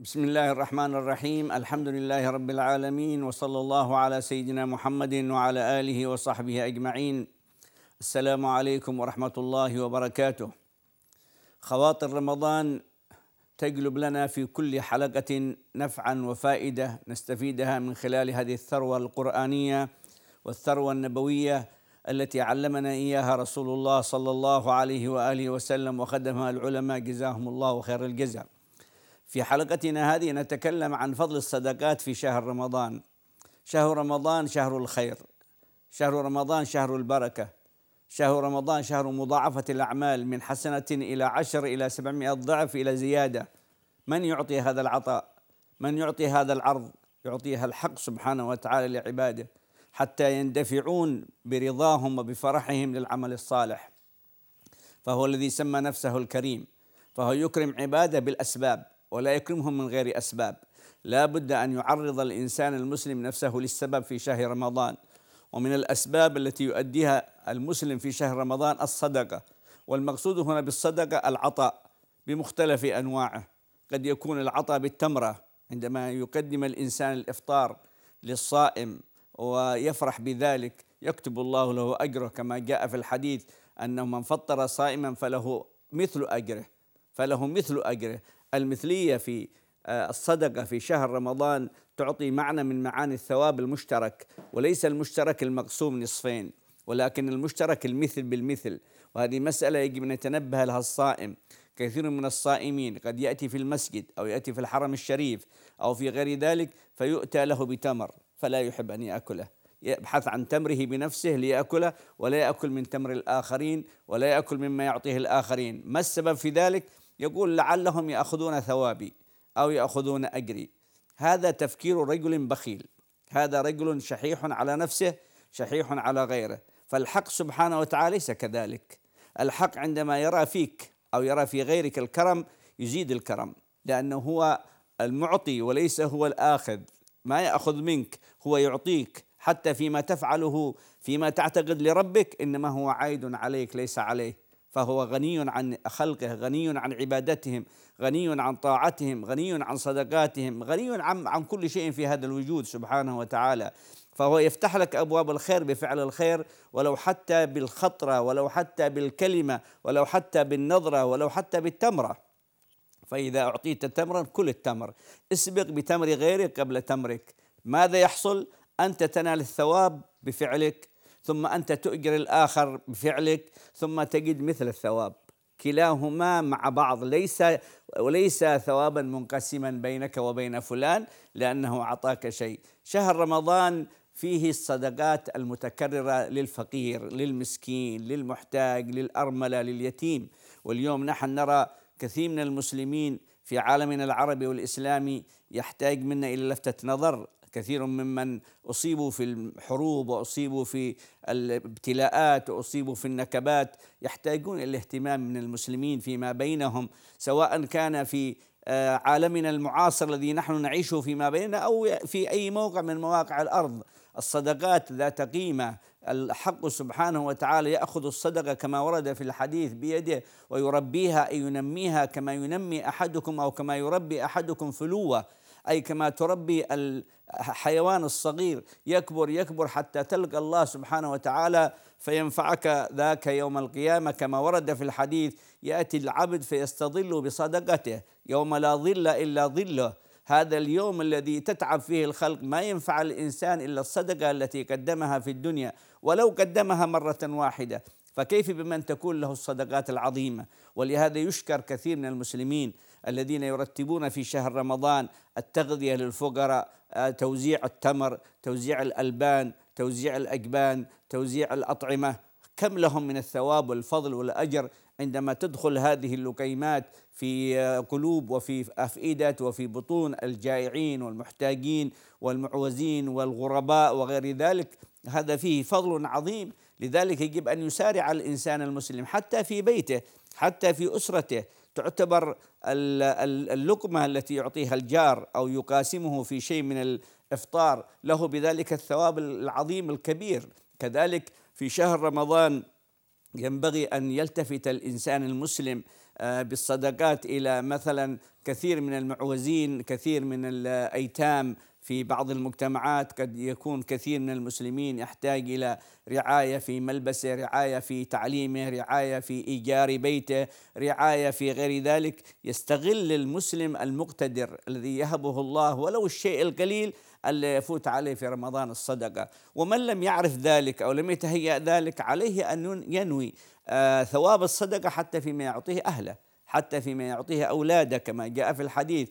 بسم الله الرحمن الرحيم. الحمد لله رب العالمين، وصلى الله على سيدنا محمد وعلى آله وصحبه أجمعين. السلام عليكم ورحمة الله وبركاته. خواطر رمضان تجلب لنا في كل حلقة نفعا وفائدة نستفيدها من خلال هذه الثروة القرآنية والثروة النبوية التي علمنا إياها رسول الله صلى الله عليه وآله وسلم وخدمها العلماء جزاهم الله خير الجزاء. في حلقتنا هذه نتكلم عن فضل الصدقات في شهر رمضان. شهر رمضان شهر الخير، شهر رمضان شهر البركة، شهر رمضان شهر مضاعفة الأعمال من حسنة إلى 10 إلى 700 ضعف إلى زيادة. من يعطي هذا العطاء؟ من يعطي هذا العرض؟ يعطيها الحق سبحانه وتعالى لعباده حتى يندفعون برضاهم وبفرحهم للعمل الصالح. فهو الذي سمى نفسه الكريم، فهو يكرم عباده بالأسباب ولا يكرمهم من غير أسباب. لا بد أن يعرض الإنسان المسلم نفسه للسبب في شهر رمضان، ومن الأسباب التي يؤديها المسلم في شهر رمضان الصدقة. والمقصود هنا بالصدقة العطاء بمختلف أنواعه. قد يكون العطاء بالتمرة عندما يقدم الإنسان الإفطار للصائم ويفرح بذلك يكتب الله له أجره، كما جاء في الحديث أنه من فطر صائما فله مثل أجره. المثلية في الصدقة في شهر رمضان تعطي معنى من معاني الثواب المشترك، وليس المشترك المقسوم نصفين، ولكن المشترك المثل بالمثل. وهذه مسألة يجب أن يتنبه لها الصائم. كثير من الصائمين قد يأتي في المسجد أو يأتي في الحرم الشريف أو في غير ذلك فيؤتى له بتمر فلا يحب أن يأكله، يبحث عن تمره بنفسه ليأكله، ولا يأكل من تمر الآخرين ولا يأكل مما يعطيه الآخرين. ما السبب في ذلك؟ يقول لعلهم يأخذون ثوابي أو يأخذون أجري. هذا تفكير رجل بخيل، هذا رجل شحيح على نفسه شحيح على غيره. فالحق سبحانه وتعالى ليس كذلك. الحق عندما يرى فيك أو يرى في غيرك الكرم يزيد الكرم، لأنه هو المعطي وليس هو الآخذ. ما يأخذ منك هو يعطيك، حتى فيما تفعله فيما تعتقد لربك إنما هو عائد عليك ليس عليه. فهو غني عن خلقه، غني عن عبادتهم، غني عن طاعتهم، غني عن صدقاتهم، غني عن كل شيء في هذا الوجود سبحانه وتعالى. فهو يفتح لك أبواب الخير بفعل الخير، ولو حتى بالخطرة، ولو حتى بالكلمة، ولو حتى بالنظرة، ولو حتى بالتمرة. فإذا أعطيت تمرا كل التمر، اسبق بتمر غيرك قبل تمرك. ماذا يحصل؟ أنت تنال الثواب بفعلك، ثم أنت تؤجر الآخر بفعلك، ثم تجد مثل الثواب. كلاهما مع بعض، وليس ثوابا منقسما بينك وبين فلان لأنه أعطاك شيء. شهر رمضان فيه الصدقات المتكررة للفقير، للمسكين، للمحتاج، للأرملة، لليتيم. واليوم نحن نرى كثير من المسلمين في عالمنا العربي والإسلامي يحتاج منا إلى لفتة نظر. كثير ممن أصيبوا في الحروب وأصيبوا في الابتلاءات وأصيبوا في النكبات يحتاجون إلى الاهتمام من المسلمين فيما بينهم، سواء كان في عالمنا المعاصر الذي نحن نعيشه فيما بيننا أو في أي موقع من مواقع الأرض. الصدقات ذات قيمة. الحق سبحانه وتعالى يأخذ الصدقة كما ورد في الحديث بيده ويربيها، أي ينميها كما ينمي أحدكم أو كما يربي أحدكم فلوة، أي كما تربي الحيوان الصغير يكبر حتى تلقى الله سبحانه وتعالى فينفعك ذاك يوم القيامة. كما ورد في الحديث يأتي العبد فيستظل بصدقته يوم لا ظل إلا ظله. هذا اليوم الذي تتعب فيه الخلق ما ينفع الإنسان إلا الصدقة التي قدمها في الدنيا، ولو قدمها مرة واحدة، فكيف بمن تكون له الصدقات العظيمة؟ ولهذا يشكر كثير من المسلمين الذين يرتبون في شهر رمضان التغذية للفقراء، توزيع التمر، توزيع الألبان، توزيع الأجبان، توزيع الأطعمة. كم لهم من الثواب والفضل والأجر عندما تدخل هذه اللقيمات في قلوب وفي أفئدة وفي بطون الجائعين والمحتاجين والمعوزين والغرباء وغير ذلك. هذا فيه فضل عظيم. لذلك يجب أن يسارع الإنسان المسلم حتى في بيته، حتى في أسرته. تعتبر اللقمة التي يعطيها الجار أو يقاسمه في شيء من الإفطار له بذلك الثواب العظيم الكبير. كذلك في شهر رمضان ينبغي أن يلتفت الإنسان المسلم بالصدقات إلى مثلا كثير من المعوزين، كثير من الأيتام في بعض المجتمعات. قد يكون كثير من المسلمين يحتاج إلى رعاية في ملبسه، رعاية في تعليمه، رعاية في إيجار بيته، رعاية في غير ذلك. يستغل المسلم المقتدر الذي يهبه الله ولو الشيء القليل اللي يفوت عليه في رمضان الصدقة. ومن لم يعرف ذلك أو لم يتهيأ ذلك عليه أن ينوي ثواب الصدقة حتى فيما يعطيه أهله، حتى فيما يعطيه أولاده، كما جاء في الحديث: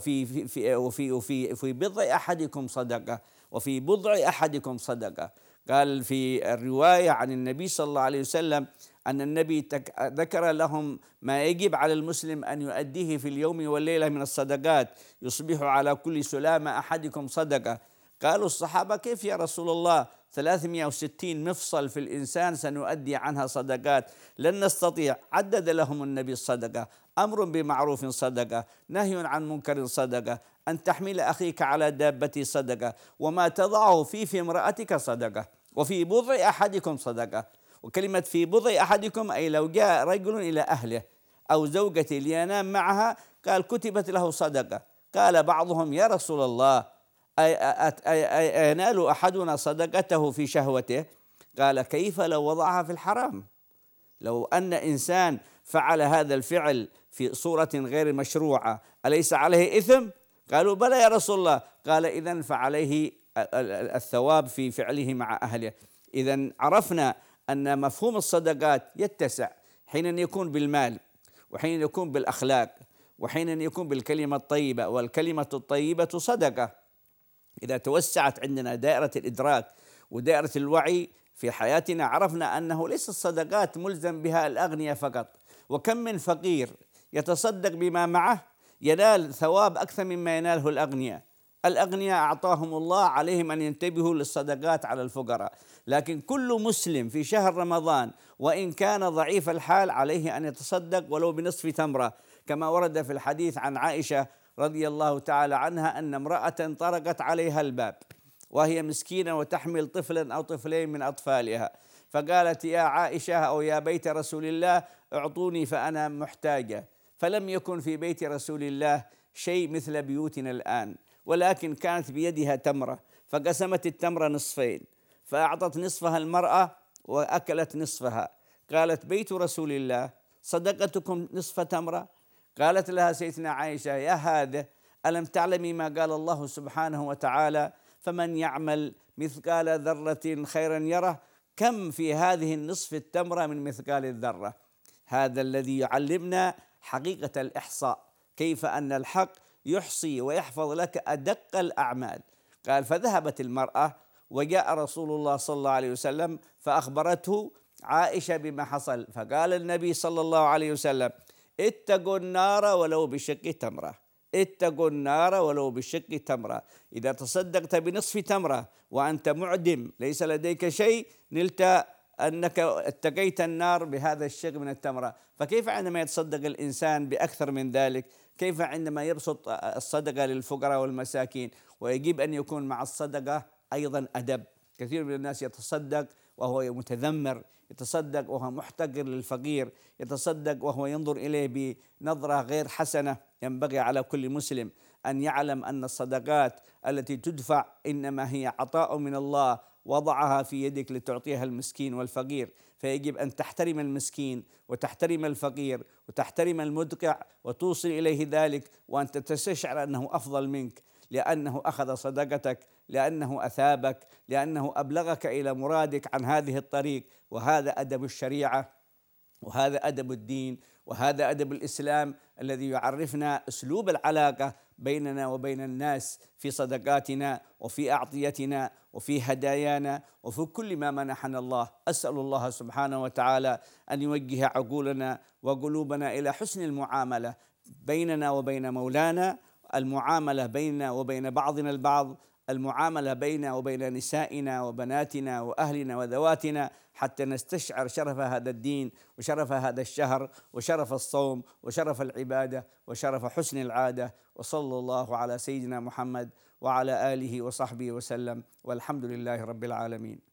وفي بضع أحدكم صدقة، وفي بضع أحدكم صدقة. قال في الرواية عن النبي صلى الله عليه وسلم أن النبي ذكر لهم ما يجب على المسلم أن يؤديه في اليوم والليلة من الصدقات: يصبح على كل سلامة أحدكم صدقة. قالوا الصحابة: كيف يا رسول الله؟ 360 مفصل في الإنسان سنؤدي عنها صدقات، لن نستطيع. عدد لهم النبي الصدقة: أمر بمعروف صدقة، نهي عن منكر صدقة، أن تحمل أخيك على دابة صدقة، وما تضعه في امرأتك صدقة، وفي بضع أحدكم صدقة. وكلمة في بضع أحدكم أي لو جاء رجل إلى أهله أو زوجته لينام معها قال كتبت له صدقة. قال بعضهم: يا رسول الله، ينال أحدنا صدقته في شهوته؟ قال: كيف لو وضعها في الحرام؟ لو أن إنسان فعل هذا الفعل في صورة غير مشروعة أليس عليه إثم؟ قالوا: بلى يا رسول الله. قال: إذن فعليه الثواب في فعله مع أهله. إذن عرفنا أن مفهوم الصدقات يتسع حين يكون بالمال، وحين يكون بالأخلاق، وحين يكون بالكلمة الطيبة، والكلمة الطيبة صدقة. إذا توسعت عندنا دائرة الإدراك ودائرة الوعي في حياتنا عرفنا أنه ليس الصدقات ملزم بها الأغنياء فقط. وكم من فقير يتصدق بما معه ينال ثواب أكثر مما يناله الأغنياء. الأغنياء أعطاهم الله، عليهم أن ينتبهوا للصدقات على الفقراء. لكن كل مسلم في شهر رمضان وإن كان ضعيف الحال عليه أن يتصدق ولو بنصف تمرة، كما ورد في الحديث عن عائشة رضي الله تعالى عنها أن امرأة طرقت عليها الباب وهي مسكينة وتحمل طفلا أو طفلين من أطفالها، فقالت: يا عائشة أو يا بيت رسول الله اعطوني فأنا محتاجة. فلم يكن في بيت رسول الله شيء مثل بيوتنا الآن، ولكن كانت بيدها تمرة، فقسمت التمرة نصفين، فأعطت نصفها المرأة وأكلت نصفها. قالت: بيت رسول الله صدقتكم نصف تمرة؟ قالت لها سيدنا عائشة: يا هذا، ألم تعلمي ما قال الله سبحانه وتعالى: فمن يعمل مثقال ذرة خيرا يره؟ كم في هذه النصف التمرة من مثقال الذرة؟ هذا الذي يعلمنا حقيقة الإحصاء، كيف أن الحق يحصي ويحفظ لك أدق الأعمال. قال: فذهبت المرأة وجاء رسول الله صلى الله عليه وسلم فأخبرته عائشة بما حصل، فقال النبي صلى الله عليه وسلم: اتقوا النار ولو بشق تمرة، اتقوا النار ولو بشق تمرة. إذا تصدقت بنصف تمرة وأنت معدم ليس لديك شيء نلت أنك اتقيت النار بهذا الشق من التمرة، فكيف عندما يتصدق الإنسان بأكثر من ذلك؟ كيف عندما يبسط الصدقة للفقراء والمساكين؟ ويجب أن يكون مع الصدقة أيضا أدب. كثير من الناس يتصدق وهو متذمر، يتصدق وهو محتقر للفقير، يتصدق وهو ينظر إليه بنظرة غير حسنة. ينبغي على كل مسلم أن يعلم أن الصدقات التي تدفع إنما هي عطاء من الله وضعها في يدك لتعطيها المسكين والفقير، فيجب أن تحترم المسكين وتحترم الفقير وتحترم المدقع وتوصل إليه ذلك وأنت تستشعر أنه أفضل منك، لأنه أخذ صدقتك، لأنه أثابك، لأنه أبلغك إلى مرادك عن هذه الطريق. وهذا أدب الشريعة، وهذا أدب الدين، وهذا أدب الإسلام الذي يعرفنا أسلوب العلاقة بيننا وبين الناس في صدقاتنا وفي أعطيتنا وفي هدايانا وفي كل ما منحنا الله. أسأل الله سبحانه وتعالى أن يوجه عقولنا وقلوبنا إلى حسن المعاملة بيننا وبين مولانا، المعاملة بيننا وبين بعضنا البعض، المعاملة بيننا وبين نسائنا وبناتنا وأهلنا وذواتنا، حتى نستشعر شرف هذا الدين وشرف هذا الشهر وشرف الصوم وشرف العبادة وشرف حسن العادة. وصلى الله على سيدنا محمد وعلى آله وصحبه وسلم، والحمد لله رب العالمين.